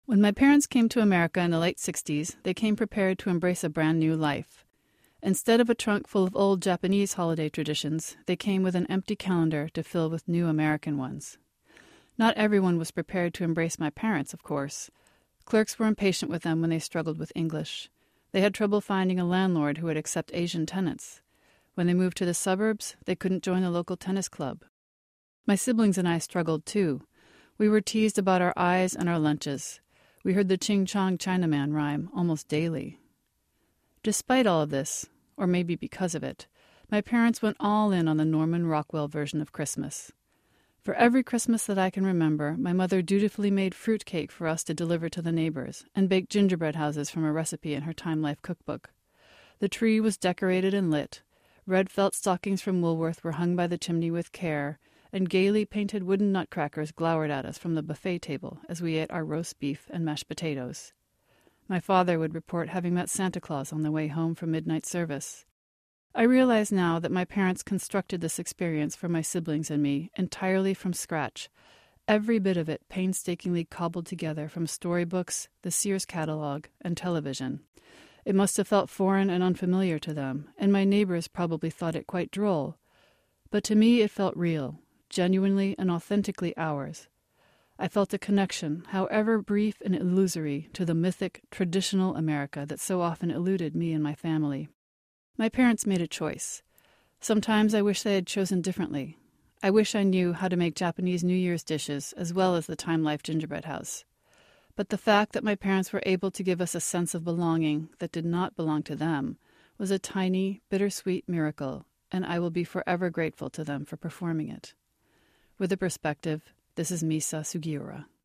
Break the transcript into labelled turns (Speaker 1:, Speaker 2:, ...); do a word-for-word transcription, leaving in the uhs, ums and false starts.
Speaker 1: When my parents came to America in the late sixties, they came prepared to embrace a brand new life. Instead of a trunk full of old Japanese holiday traditions, they came with an empty calendar to fill with new American ones. Not everyone was prepared to embrace my parents, of course. Clerks were impatient with them when they struggled with English. They had trouble finding a landlord who would accept Asian tenants. When they moved to the suburbs, they couldn't join the local tennis club. My siblings and I struggled too. We were teased about our eyes and our lunches. We heard the Ching Chong Chinaman rhyme almost daily. Despite all of this, or maybe because of it, my parents went all in on the Norman Rockwell version of Christmas. For every Christmas that I can remember, my mother dutifully made fruit cake for us to deliver to the neighbors and baked gingerbread houses from a recipe in her Time Life cookbook. The tree was decorated and lit. Red felt stockings from Woolworth were hung by the chimney with care, and gaily painted wooden nutcrackers glowered at us from the buffet table as we ate our roast beef and mashed potatoes. My father would report having met Santa Claus on the way home from midnight service. I realize now that my parents constructed this experience for my siblings and me entirely from scratch, every bit of it painstakingly cobbled together from storybooks, the Sears catalog, and television. It must have felt foreign and unfamiliar to them, and my neighbors probably thought it quite droll. But to me it felt real, genuinely and authentically ours. I felt a connection, however brief and illusory, to the mythic, traditional America that so often eluded me and my family. My parents made a choice. Sometimes I wish they had chosen differently. I wish I knew how to make Japanese New Year's dishes as well as the Time Life gingerbread house. But the fact that my parents were able to give us a sense of belonging that did not belong to them was a tiny, bittersweet miracle, and I will be forever grateful to them for performing it. With a perspective, this is Misa Sugiura.